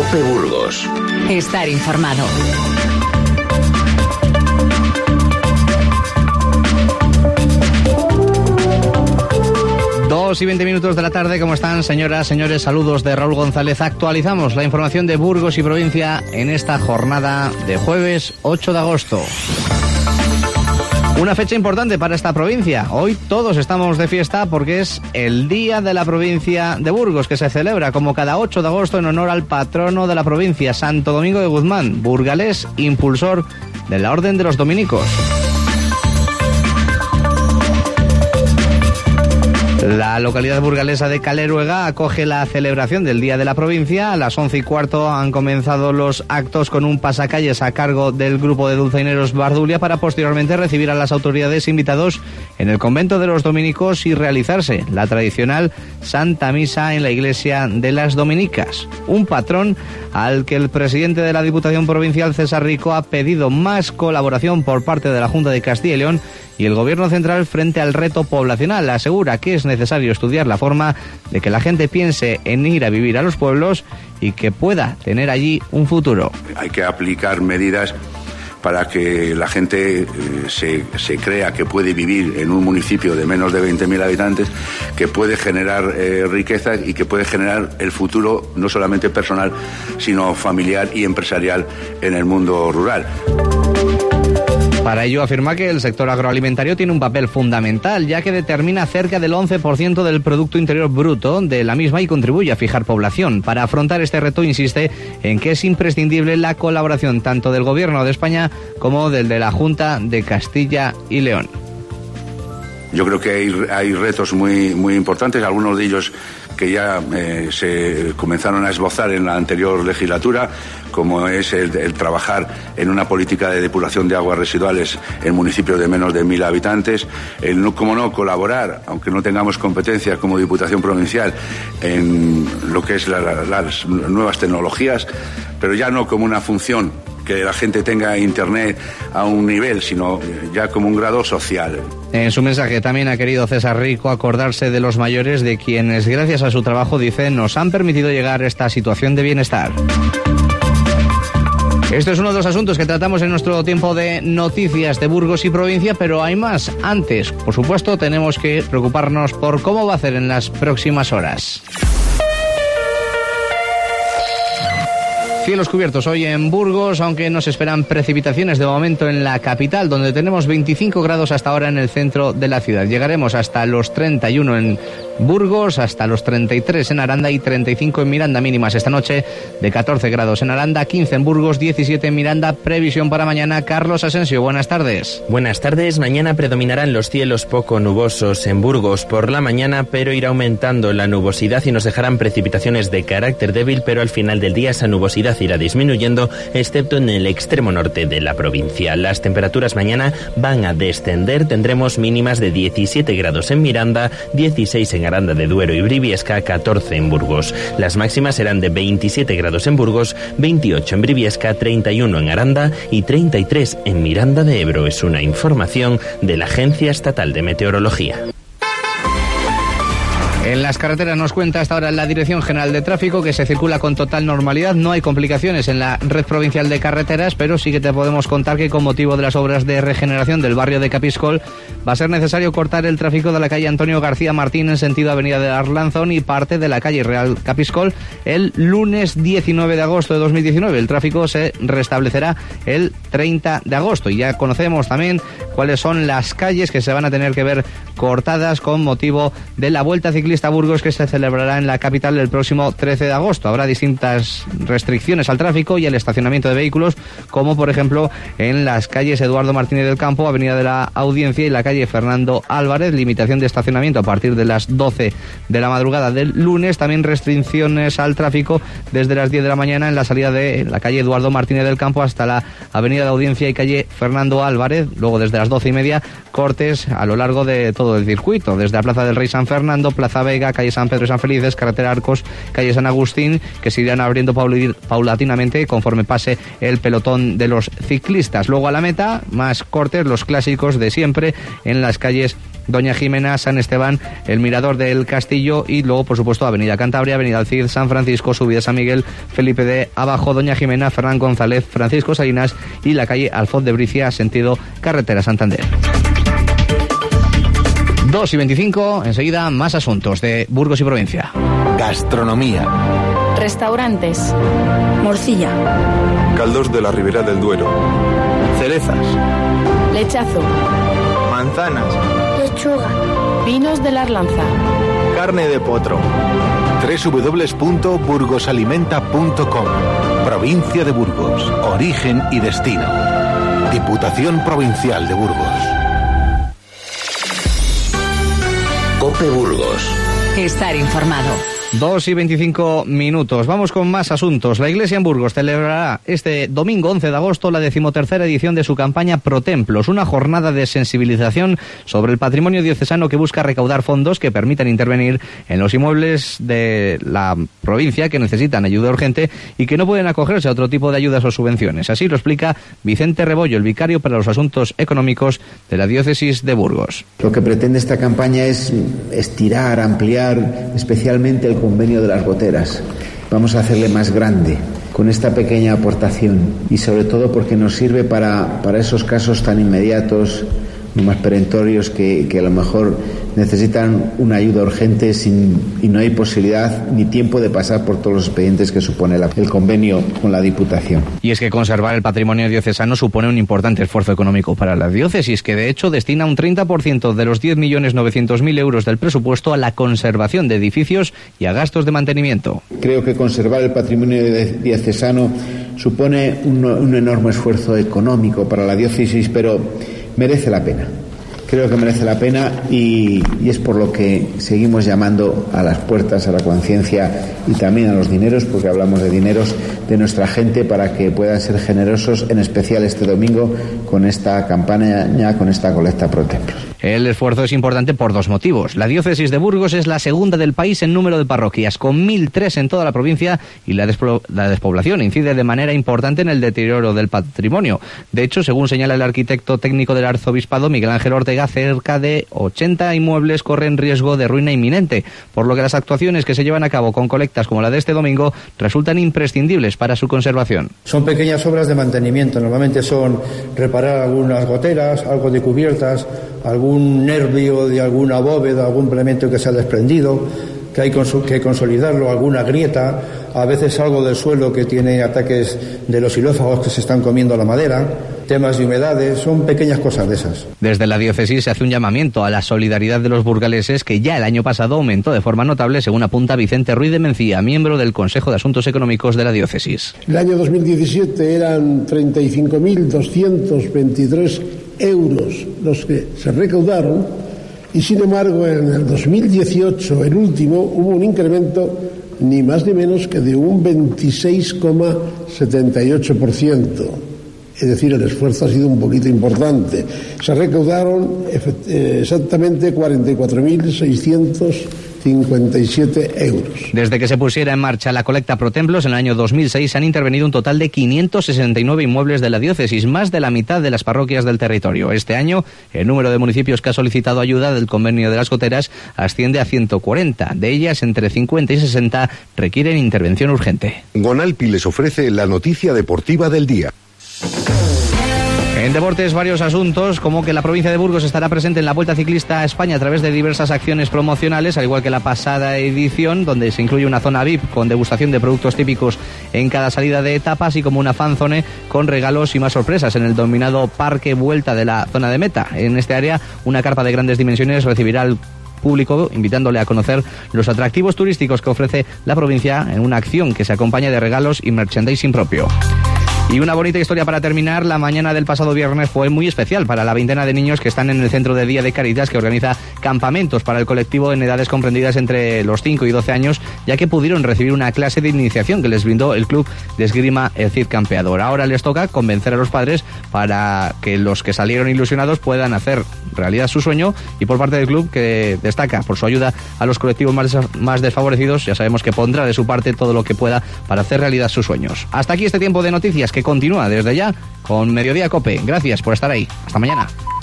Cope Burgos. Estar informado. Y 20 minutos de la tarde, ¿cómo están, señoras, señores? Saludos de Raúl González. Actualizamos la información de Burgos y provincia en esta jornada de jueves 8 de agosto. Una fecha importante para esta provincia. Hoy todos estamos de fiesta porque es el Día de la Provincia de Burgos, que se celebra como cada 8 de agosto en honor al patrono de la provincia, Santo Domingo de Guzmán, burgalés, impulsor de la Orden de los Dominicos. La localidad burgalesa de Caleruega acoge la celebración del Día de la Provincia. A las 11:15 han comenzado los actos con un pasacalles a cargo del grupo de dulzaineros Bardulia para posteriormente recibir a las autoridades invitados en el convento de los dominicos y realizarse la tradicional Santa Misa en la iglesia de las Dominicas. Un patrón al que el presidente de la Diputación Provincial, César Rico, ha pedido más colaboración por parte de la Junta de Castilla y León y el Gobierno central frente al reto poblacional. Asegura que es necesario estudiar la forma de que la gente piense en ir a vivir a los pueblos y que pueda tener allí un futuro. Hay que aplicar medidas para que la gente se crea que puede vivir en un municipio de menos de 20.000 habitantes, que puede generar riqueza y que puede generar el futuro no solamente personal, sino familiar y empresarial en el mundo rural. Para ello afirma que el sector agroalimentario tiene un papel fundamental, ya que determina cerca del 11% del Producto Interior Bruto de la misma y contribuye a fijar población. Para afrontar este reto insiste en que es imprescindible la colaboración tanto del Gobierno de España como del de la Junta de Castilla y León. Yo creo que hay retos muy importantes, algunos de ellos que ya se comenzaron a esbozar en la anterior legislatura, como es el trabajar en una política de depuración de aguas residuales en municipios de menos de 1.000 habitantes, como no colaborar, aunque no tengamos competencias como Diputación Provincial, en lo que es las nuevas tecnologías, pero ya no como una función que la gente tenga internet a un nivel, sino ya como un grado social. En su mensaje también ha querido César Rico acordarse de los mayores, de quienes gracias a su trabajo, dice, nos han permitido llegar a esta situación de bienestar. Esto es uno de los asuntos que tratamos en nuestro tiempo de noticias de Burgos y provincia, pero hay más. Antes, por supuesto, tenemos que preocuparnos por cómo va a hacer en las próximas horas. Cielos cubiertos hoy en Burgos, aunque nos esperan precipitaciones de momento en la capital, donde tenemos 25 grados hasta ahora en el centro de la ciudad. Llegaremos hasta los 31 en Burgos, hasta los 33 en Aranda y 35 en Miranda, mínimas esta noche de 14 grados en Aranda, 15 en Burgos, 17 en Miranda. Previsión para mañana. Carlos Asensio, buenas tardes. Buenas tardes. Mañana predominarán los cielos poco nubosos en Burgos por la mañana, pero irá aumentando la nubosidad y nos dejarán precipitaciones de carácter débil, pero al final del día esa nubosidad irá disminuyendo, excepto en el extremo norte de la provincia. Las temperaturas mañana van a descender, tendremos mínimas de 17 grados en Miranda, 16 en Aranda de Duero y Briviesca, 14 en Burgos. Las máximas serán de 27 grados en Burgos, 28 en Briviesca, 31 en Aranda y 33 en Miranda de Ebro. Es una información de la Agencia Estatal de Meteorología. En las carreteras nos cuenta hasta ahora la Dirección General de Tráfico que se circula con total normalidad. No hay complicaciones en la red provincial de carreteras, pero sí que te podemos contar que con motivo de las obras de regeneración del barrio de Capiscol va a ser necesario cortar el tráfico de la calle Antonio García Martín en sentido Avenida de Arlanzón y parte de la calle Real Capiscol el lunes 19 de agosto de 2019. El tráfico se restablecerá el 30 de agosto y ya conocemos también cuáles son las calles que se van a tener que ver cortadas con motivo de la Vuelta Ciclista a Burgos que se celebrará en la capital el próximo 13 de agosto. Habrá distintas restricciones al tráfico y al estacionamiento de vehículos, como por ejemplo en las calles Eduardo Martínez del Campo, Avenida de la Audiencia y la calle Fernando Álvarez, limitación de estacionamiento a partir de las 12 de la madrugada del lunes, también restricciones al tráfico desde las 10 de la mañana en la salida de la calle Eduardo Martínez del Campo hasta la Avenida de la Audiencia y calle Fernando Álvarez, luego desde las 12:30 cortes a lo largo de todo el circuito, desde la Plaza del Rey San Fernando, Plaza Vega, calle San Pedro y San Felices, carretera Arcos, calle San Agustín, que se irán abriendo paulatinamente conforme pase el pelotón de los ciclistas. Luego a la meta, más cortes, los clásicos de siempre, en las calles Doña Jimena, San Esteban, el Mirador del Castillo y luego, por supuesto, Avenida Cantabria, Avenida Alcid, San Francisco, Subida San Miguel, Felipe de Abajo, Doña Jimena, Fernán González, Francisco Salinas y la calle Alfoz de Bricia, sentido carretera Santander. 2:25, enseguida más asuntos de Burgos y provincia. Gastronomía. Restaurantes. Morcilla. Caldos de la Ribera del Duero. Cerezas. Lechazo. Manzanas. Lechuga. Vinos de la Arlanza. Carne de potro. www.burgosalimenta.com. Provincia de Burgos. Origen y destino. Diputación Provincial de Burgos. Cope Burgos. Estar informado. 2:25. Vamos con más asuntos. La Iglesia en Burgos celebrará este domingo 11 de agosto la 13ª edición de su campaña Pro Templos, una jornada de sensibilización sobre el patrimonio diocesano que busca recaudar fondos que permitan intervenir en los inmuebles de la provincia que necesitan ayuda urgente y que no pueden acogerse a otro tipo de ayudas o subvenciones. Así lo explica Vicente Rebollo, el vicario para los asuntos económicos de la diócesis de Burgos. Lo que pretende esta campaña es estirar, ampliar especialmente el convenio de las goteras. Vamos a hacerle más grande con esta pequeña aportación y sobre todo porque nos sirve para esos casos tan inmediatos, más perentorios que a lo mejor necesitan una ayuda urgente y no hay posibilidad ni tiempo de pasar por todos los expedientes que supone el convenio con la Diputación. Y es que conservar el patrimonio diocesano supone un importante esfuerzo económico para la diócesis, que de hecho destina un 30% de los 10.900.000 euros del presupuesto a la conservación de edificios y a gastos de mantenimiento. Creo que conservar el patrimonio diocesano supone un enorme esfuerzo económico para la diócesis, pero merece la pena. Creo que merece la pena y es por lo que seguimos llamando a las puertas, a la conciencia y también a los dineros, porque hablamos de dineros de nuestra gente para que puedan ser generosos, en especial este domingo con esta campaña, con esta colecta Pro Templos. El esfuerzo es importante por dos motivos. La diócesis de Burgos es la segunda del país en número de parroquias, con 1.003 en toda la provincia, y la despoblación incide de manera importante en el deterioro del patrimonio. De hecho, según señala el arquitecto técnico del arzobispado, Miguel Ángel Ortega, cerca de 80 inmuebles corren riesgo de ruina inminente, por lo que las actuaciones que se llevan a cabo con colectas como la de este domingo resultan imprescindibles para su conservación. Son pequeñas obras de mantenimiento, normalmente son reparar algunas goteras, algo de cubiertas, algún nervio de alguna bóveda, algún elemento que se ha desprendido, que hay que consolidarlo, alguna grieta, a veces algo del suelo que tiene ataques de los xilófagos que se están comiendo la madera, temas de humedades, son pequeñas cosas de esas. Desde la diócesis se hace un llamamiento a la solidaridad de los burgaleses, que ya el año pasado aumentó de forma notable, según apunta Vicente Ruiz de Mencía, miembro del Consejo de Asuntos Económicos de la diócesis. El año 2017 eran 35.223 euros los que se recaudaron, y sin embargo en el 2018, el último, hubo un incremento ni más ni menos que de un 26,78%. Es decir, el esfuerzo ha sido un poquito importante. Se recaudaron exactamente 44.657 euros. Desde que se pusiera en marcha la colecta Pro Templos en el año 2006 han intervenido un total de 569 inmuebles de la diócesis, más de la mitad de las parroquias del territorio. Este año, el número de municipios que ha solicitado ayuda del convenio de las goteras asciende a 140. De ellas, entre 50 y 60 requieren intervención urgente. Gonalpi les ofrece la noticia deportiva del día. En deportes, varios asuntos, como que la provincia de Burgos estará presente en la Vuelta Ciclista a España a través de diversas acciones promocionales, al igual que la pasada edición, donde se incluye una zona VIP con degustación de productos típicos en cada salida de etapa, así como una fanzone con regalos y más sorpresas en el denominado Parque Vuelta de la zona de meta. En este área, una carpa de grandes dimensiones recibirá al público, invitándole a conocer los atractivos turísticos que ofrece la provincia en una acción que se acompaña de regalos y merchandising propio. Y una bonita historia para terminar. La mañana del pasado viernes fue muy especial para la veintena de niños que están en el Centro de Día de Caritas, que organiza campamentos para el colectivo en edades comprendidas entre los 5 y 12 años, ya que pudieron recibir una clase de iniciación que les brindó el club de esgrima El Cid Campeador. Ahora les toca convencer a los padres para que los que salieron ilusionados puedan hacer realidad su sueño, y por parte del club, que destaca por su ayuda a los colectivos más desfavorecidos, ya sabemos que pondrá de su parte todo lo que pueda para hacer realidad sus sueños. Hasta aquí este tiempo de noticias, que continúa desde ya con Mediodía Cope. Gracias por estar ahí. Hasta mañana.